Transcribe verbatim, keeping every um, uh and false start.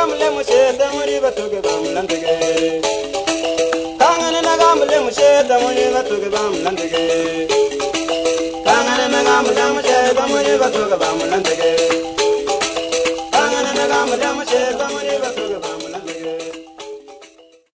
nagamle mushe damuri batuge bamlandige. Kangana nagamle mushe damuri batuge bamlandige. Kangana nagamle mushe damuri batuge bamlandige.